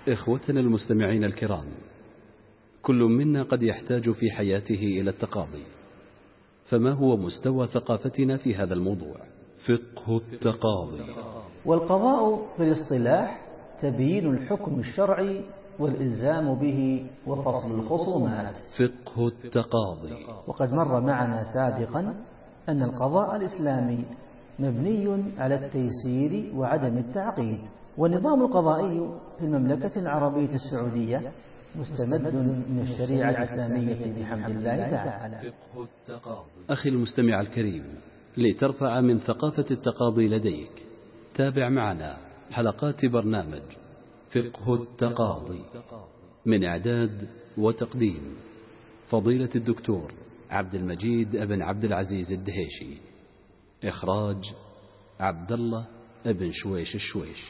إخوتنا المستمعين الكرام، كل منا قد يحتاج في حياته إلى التقاضي، فما هو مستوى ثقافتنا في هذا الموضوع؟ فقه التقاضي. والقضاء في الاصطلاح تبيين الحكم الشرعي والإلزام به وفصل الخصومات. فقه التقاضي. وقد مر معنا سابقا أن القضاء الإسلامي مبني على التيسير وعدم التعقيد، والنظام القضائي في المملكة العربية السعودية مستمد من الشريعة الإسلامية بحمد الله تعالى. فقه التقاضي. أخي المستمع الكريم، لترفع من ثقافة التقاضي لديك، تابع معنا حلقات برنامج فقه التقاضي من إعداد وتقديم فضيلة الدكتور عبد المجيد بن عبد العزيز الدهيشي، إخراج عبد الله بن شويش الشويش.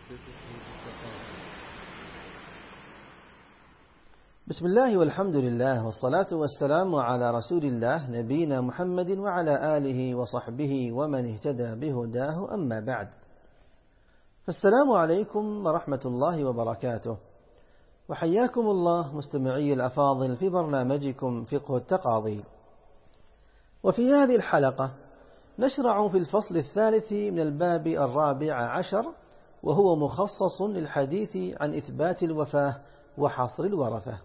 بسم الله والحمد لله والصلاة والسلام على رسول الله نبينا محمد وعلى آله وصحبه ومن اهتدى بهداه، أما بعد، فالسلام عليكم ورحمة الله وبركاته، وحياكم الله مستمعي الأفاضل في برنامجكم فقه التقاضي. وفي هذه الحلقة نشرع في الفصل الثالث من الباب 14، وهو مخصص للحديث عن إثبات الوفاة وحصر الورثة.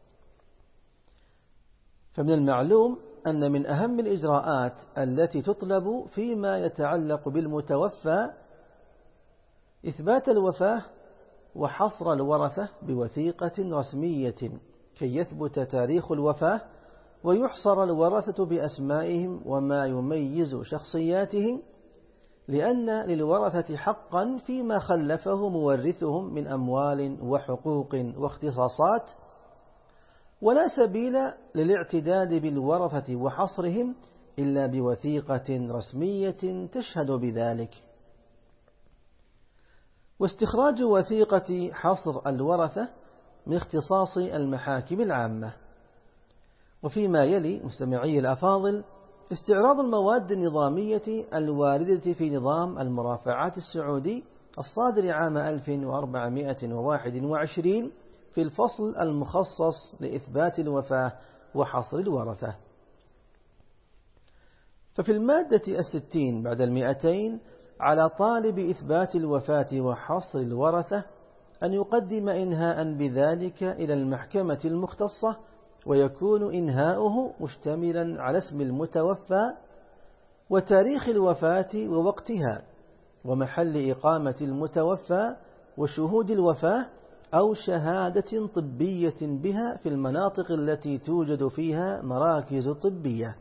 فمن المعلوم أن من أهم الإجراءات التي تطلب فيما يتعلق بالمتوفى إثبات الوفاة وحصر الورثة بوثيقة رسمية كي يثبت تاريخ الوفاة ويحصر الورثة بأسمائهم وما يميز شخصياتهم، لأن للورثة حقا فيما خلفه مورثهم من أموال وحقوق واختصاصات، ولا سبيل للاعتداد بالورثة وحصرهم إلا بوثيقة رسمية تشهد بذلك. واستخراج وثيقة حصر الورثة من اختصاص المحاكم العامة. وفيما يلي مستمعي الأفاضل استعراض المواد النظامية الواردة في نظام المرافعات السعودي الصادر عام 1421 في الفصل المخصص لإثبات الوفاة وحصر الورثة. ففي المادة 60 بعد 200 على طالب إثبات الوفاة وحصر الورثة أن يقدم إنهاء بذلك إلى المحكمة المختصة، ويكون إنهاؤه مشتملا على اسم المتوفى وتاريخ الوفاة ووقتها ومحل إقامة المتوفى وشهود الوفاة أو شهادة طبية بها في المناطق التي توجد فيها مراكز طبية.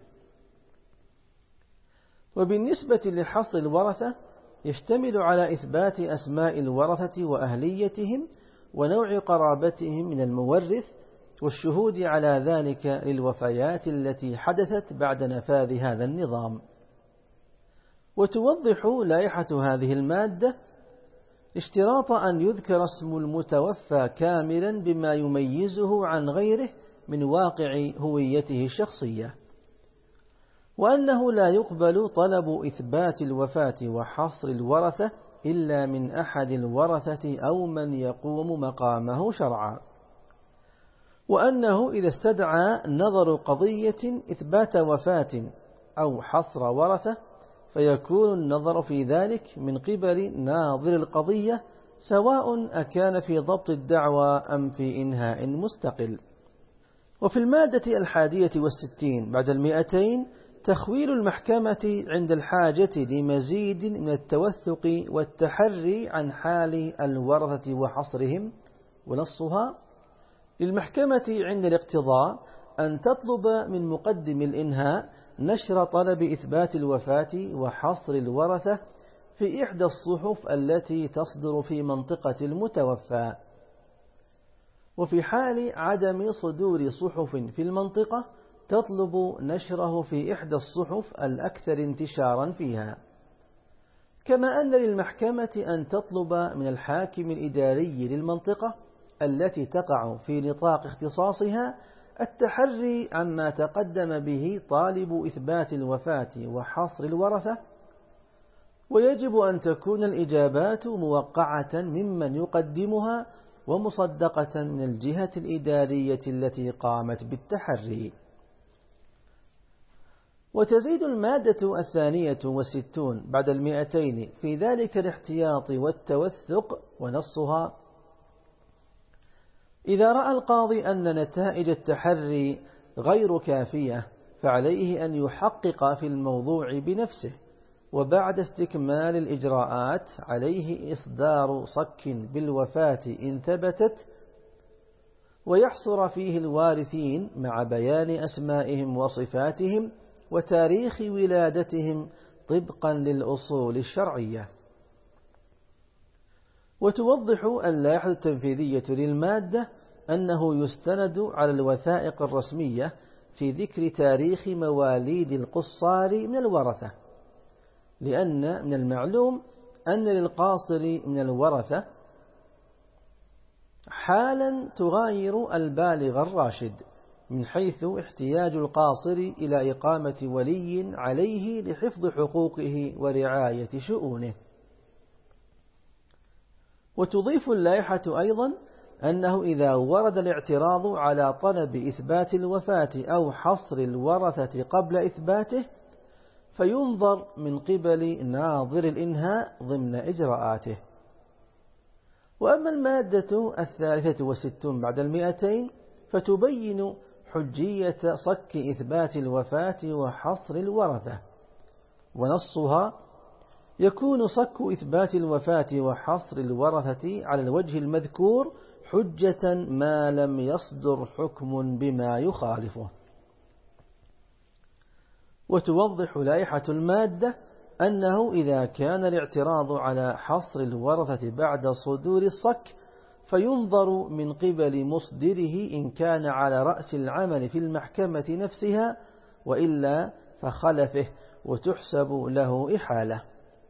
وبالنسبة لحصر الورثة يشتمل على إثبات أسماء الورثة وأهليتهم ونوع قرابتهم من المورث والشهود على ذلك للوفيات التي حدثت بعد نفاذ هذا النظام. وتوضح لائحة هذه المادة اشتراط أن يذكر اسم المتوفى كاملا بما يميزه عن غيره من واقع هويته الشخصية، وأنه لا يقبل طلب إثبات الوفاة وحصر الورثة إلا من أحد الورثة أو من يقوم مقامه شرعا، وأنه إذا استدعى نظر قضية إثبات وفاة أو حصر ورثة فيكون النظر في ذلك من قبل ناظر القضية، سواء أكان في ضبط الدعوى أم في إنهاء مستقل. وفي المادة 61 بعد 200 تخويل المحكمة عند الحاجة لمزيد من التوثق والتحري عن حال الورثة وحصرهم، ونصها: للمحكمة عند الاقتضاء أن تطلب من مقدم الإنهاء نشر طلب إثبات الوفاة وحصر الورثة في إحدى الصحف التي تصدر في منطقة المتوفى، وفي حال عدم صدور صحف في المنطقة تطلب نشره في إحدى الصحف الأكثر انتشارا فيها. كما أن للمحكمة أن تطلب من الحاكم الإداري للمنطقة التي تقع في نطاق اختصاصها التحري عما تقدم به طالب إثبات الوفاة وحصر الورثة، ويجب أن تكون الإجابات موقعة ممن يقدمها ومصدقة من الجهة الإدارية التي قامت بالتحري. وتزيد المادة 62 بعد 200 في ذلك الاحتياط والتوثق، ونصها: إذا رأى القاضي أن نتائج التحري غير كافية فعليه أن يحقق في الموضوع بنفسه، وبعد استكمال الإجراءات عليه إصدار صك بالوفاة إن ثبتت، ويحصر فيه الوارثين مع بيان أسمائهم وصفاتهم وتاريخ ولادتهم طبقا للأصول الشرعية. وتوضح اللائحة التنفيذية للمادة أنه يستند على الوثائق الرسمية في ذكر تاريخ مواليد القصار من الورثة، لأن من المعلوم أن للقاصر من الورثة حالا تغاير البالغ الراشد، من حيث احتياج القاصر إلى إقامة ولي عليه لحفظ حقوقه ورعاية شؤونه. وتضيف اللائحة أيضا أنه إذا ورد الاعتراض على طلب إثبات الوفاة أو حصر الورثة قبل إثباته فينظر من قبل ناظر الإنهاء ضمن إجراءاته. وأما المادة 63 بعد 200 فتبين حجية صك إثبات الوفاة وحصر الورثة، ونصها: يكون صك إثبات الوفاة وحصر الورثة على الوجه المذكور حجة ما لم يصدر حكم بما يخالفه. وتوضح لائحة المادة أنه إذا كان الاعتراض على حصر الورثة بعد صدور الصك فينظر من قبل مصدره إن كان على رأس العمل في المحكمة نفسها، وإلا فخلفه وتحسب له إحالة.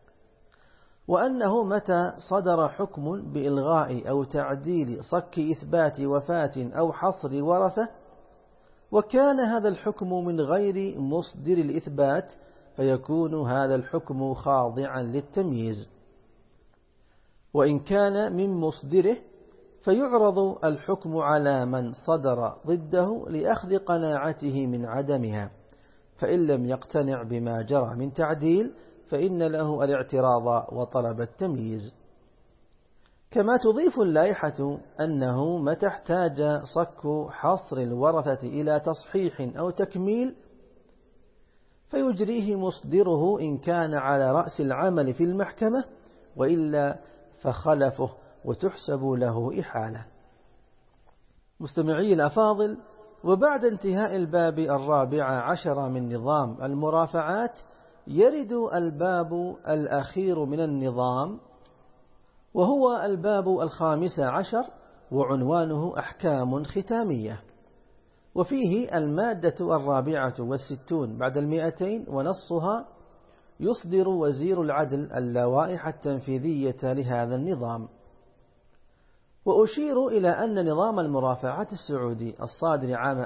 وأنه متى صدر حكم بإلغاء أو تعديل صك إثبات وفاة أو حصر ورثة وكان هذا الحكم من غير مصدر الإثبات فيكون هذا الحكم خاضعا للتمييز، وإن كان من مصدره فيعرض الحكم على من صدر ضده لأخذ قناعته من عدمها، فإن لم يقتنع بما جرى من تعديل فإن له الاعتراض وطلب التمييز. كما تضيف اللائحة أنه متى احتاج صك حصر الورثة إلى تصحيح أو تكميل فيجريه مصدره إن كان على رأس العمل في المحكمة، وإلا فخلفه وتحسب له إحالة. مستمعي الأفاضل، وبعد انتهاء الباب 14 من نظام المرافعات يرد الباب الأخير من النظام، وهو الباب 15 وعنوانه أحكام ختامية، وفيه المادة 64 بعد 200 ونصها: يصدر وزير العدل اللوائح التنفيذية لهذا النظام. وأشير إلى أن نظام المرافعات السعودي الصادر عام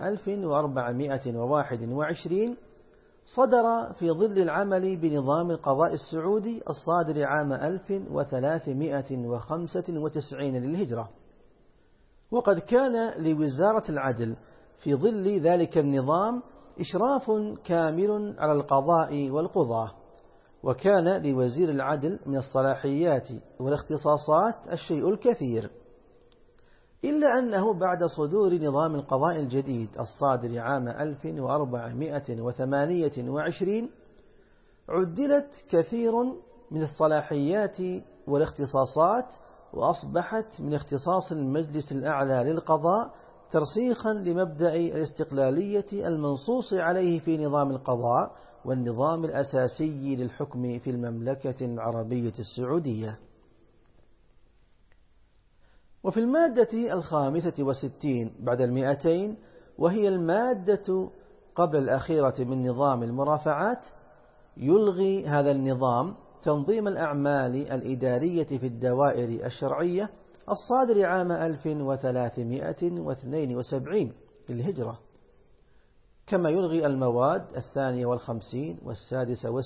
1421 صدر في ظل العمل بنظام القضاء السعودي الصادر عام 1395 للهجرة، وقد كان لوزارة العدل في ظل ذلك النظام إشراف كامل على القضاء والقضاة، وكان لوزير العدل من الصلاحيات والاختصاصات الشيء الكثير، إلا أنه بعد صدور نظام القضاء الجديد الصادر عام 1428 عدلت كثير من الصلاحيات والاختصاصات، وأصبحت من اختصاص المجلس الأعلى للقضاء ترسيخا لمبدأ الاستقلالية المنصوص عليه في نظام القضاء والنظام الأساسي للحكم في المملكة العربية السعودية. وفي المادة 65 بعد 200 وهي المادة قبل الأخيرة من نظام المرافعات يلغي هذا النظام تنظيم الأعمال الإدارية في الدوائر الشرعية الصادر عام 1372 للهجرة، كما يلغي المواد 52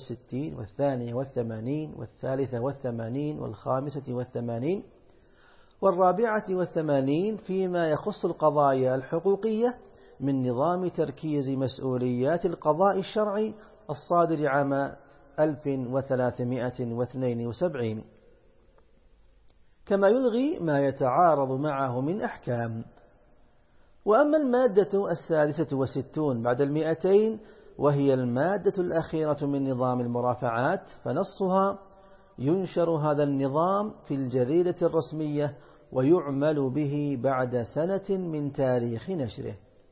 و66 و82 و83 و85 و86 و84 فيما يخص القضايا الحقوقية من نظام تركيز مسؤوليات القضاء الشرعي الصادر عام 1372، كما يلغي ما يتعارض معه من أحكام. وأما المادة 66 بعد 200 وهي المادة الأخيرة من نظام المرافعات، فنصها: ينشر هذا النظام في الجريدة الرسمية ويعمل به بعد سنة من تاريخ نشره.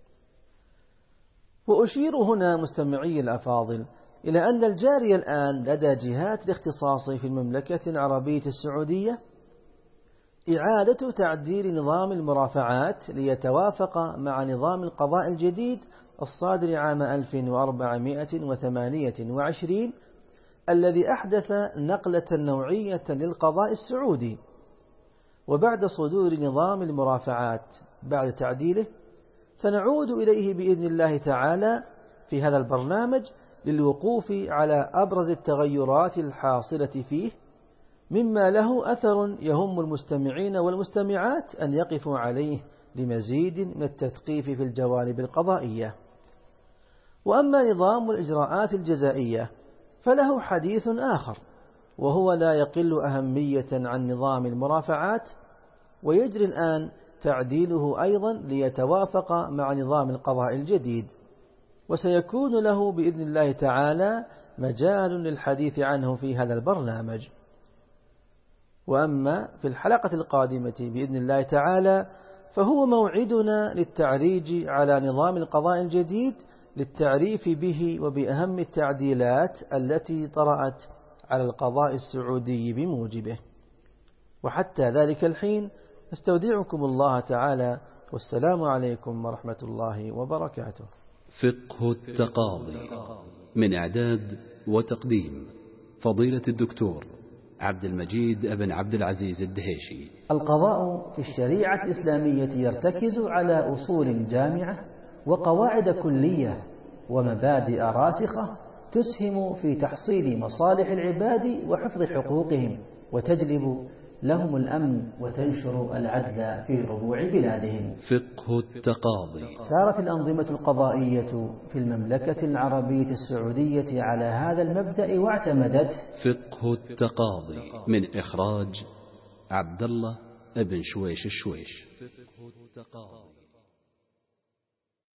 وأشير هنا مستمعي الأفاضل إلى أن الجاري الآن لدى جهات الاختصاص في المملكة العربية السعودية إعادة تعديل نظام المرافعات ليتوافق مع نظام القضاء الجديد الصادر عام 1428 الذي أحدث نقلة نوعية للقضاء السعودي. وبعد صدور نظام المرافعات بعد تعديله سنعود إليه بإذن الله تعالى في هذا البرنامج للوقوف على أبرز التغيرات الحاصلة فيه مما له أثر يهم المستمعين والمستمعات أن يقفوا عليه لمزيد من التثقيف في الجوانب القضائية. وأما نظام الإجراءات الجزائية فله حديث آخر، وهو لا يقل أهمية عن نظام المرافعات، ويجري الآن تعديله أيضا ليتوافق مع نظام القضاء الجديد، وسيكون له بإذن الله تعالى مجال للحديث عنه في هذا البرنامج. وأما في الحلقة القادمة بإذن الله تعالى فهو موعدنا للتعريج على نظام القضاء الجديد للتعريف به وبأهم التعديلات التي طرأت على القضاء السعودي بموجبه. وحتى ذلك الحين استودعكم الله تعالى، والسلام عليكم ورحمة الله وبركاته. فقه التقاضي، من إعداد وتقديم فضيلة الدكتور عبد المجيد بن عبد العزيز الدهيشي. القضاء في الشريعة الإسلامية يرتكز على أصول جامعة وقواعد كلية ومبادئ راسخة تسهم في تحصيل مصالح العباد وحفظ حقوقهم، وتجلب لهم الأمن وتنشر العدل في ربوع بلادهم. فقه التقاضي. سارت الأنظمة القضائية في المملكة العربية السعودية على هذا المبدأ واعتمدت. فقه التقاضي من إخراج عبد الله بن شويش الشويش. فقه التقاضي.